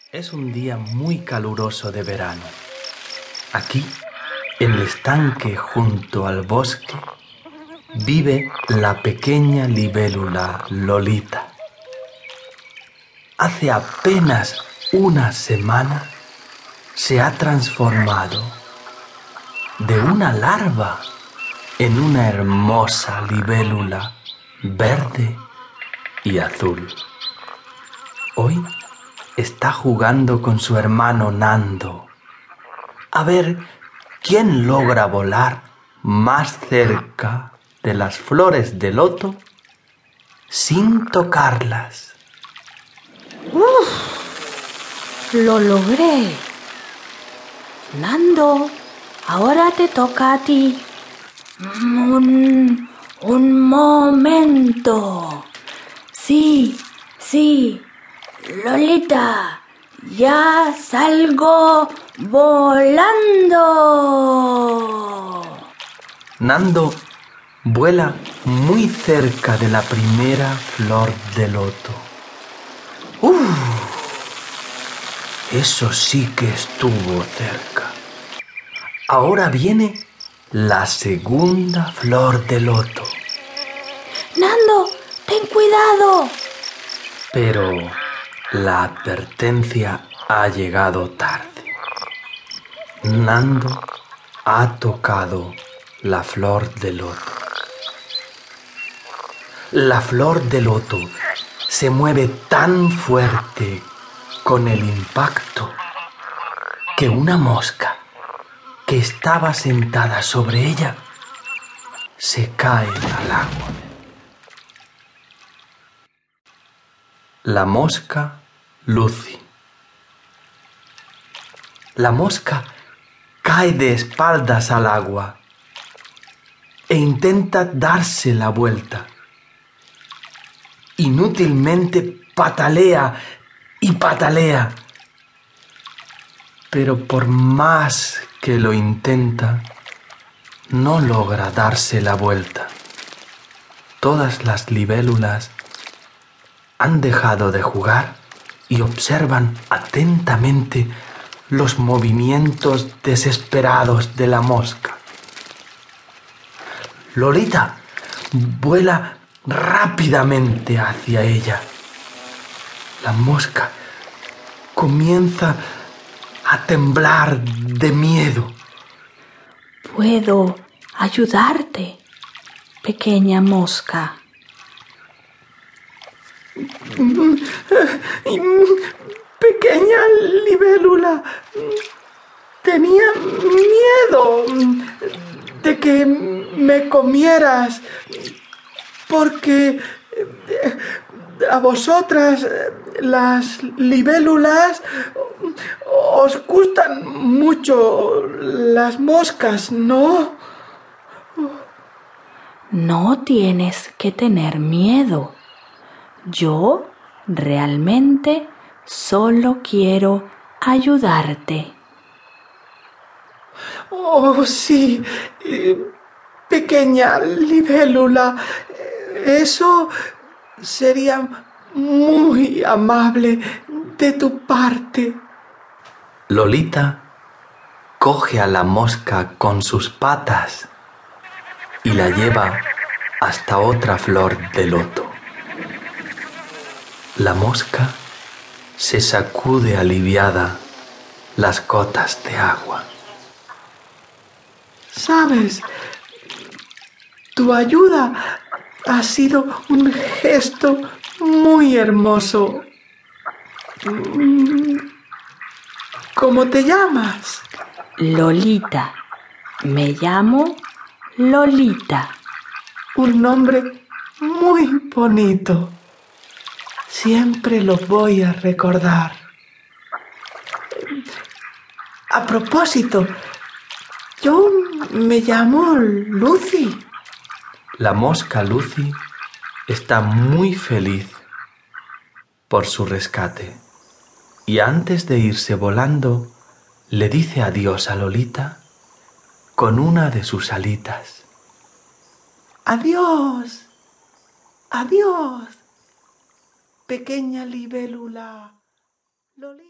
Es un día muy caluroso de verano. Aquí, en el estanque junto al bosque, vive la pequeña libélula Lolita. Hace apenas una semana se ha transformado de una larva en una hermosa libélula verde y azul. Hoy está jugando con su hermano Nando a ver quién logra volar más cerca de las flores de loto sin tocarlas. ¡Uf! ¡Lo logré! Nando, ahora te toca a ti. Un momento. Sí, Lolita, ya salgo volando. Nando vuela muy cerca de la primera flor de loto. Eso sí que estuvo cerca. Ahora viene la segunda flor de loto. Nando, ten cuidado. Pero la advertencia ha llegado tarde. Nando ha tocado la flor de loto. La flor de loto se mueve tan fuerte con el impacto que una mosca que estaba sentada sobre ella se cae al agua. La mosca Lucy. La mosca cae de espaldas al agua e intenta darse la vuelta. Inútilmente patalea y patalea, pero por más que lo intenta, no logra darse la vuelta. Todas las libélulas han dejado de jugar y observan atentamente los movimientos desesperados de la mosca. Lolita vuela rápidamente hacia ella. La mosca comienza a temblar de miedo. Puedo ayudarte, pequeña mosca. Pequeña libélula, tenía miedo de que me comieras, porque a vosotras, las libélulas, os gustan mucho las moscas, ¿no? No tienes que tener miedo. Yo realmente solo quiero ayudarte. Oh, sí, pequeña libélula, eso sería muy amable de tu parte. Lolita coge a la mosca con sus patas y la lleva hasta otra flor de loto. La mosca se sacude aliviada las gotas de agua. ¿Sabes? Tu ayuda ha sido un gesto muy hermoso. ¿Cómo te llamas? Lolita. Me llamo Lolita. Un nombre muy bonito. Siempre lo voy a recordar. A propósito, yo me llamo Lucy. La mosca Lucy está muy feliz por su rescate y antes de irse volando le dice adiós a Lolita con una de sus alitas. Adiós, adiós, pequeña libélula. Lolita.